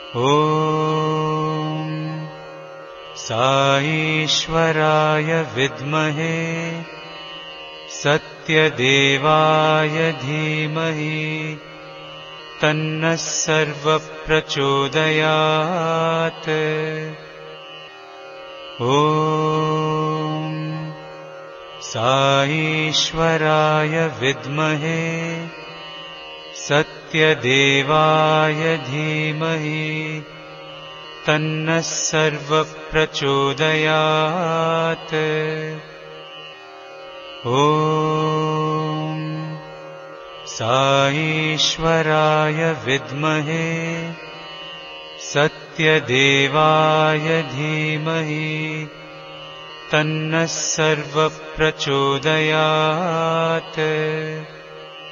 ॐ साईश्वराय विद्महे सत्यदेवाय धीमहि तन्नः सर्वः प्रचोदयात्। ॐ साईश्वराय विद्महे सत्यदेवाय धीमहि तन्नः सर्वः प्रचोदयात्। ॐ साईश्वराय विद्महे सत्यदेवाय धीमहि तन्नः सर्वः प्रचोदयात्।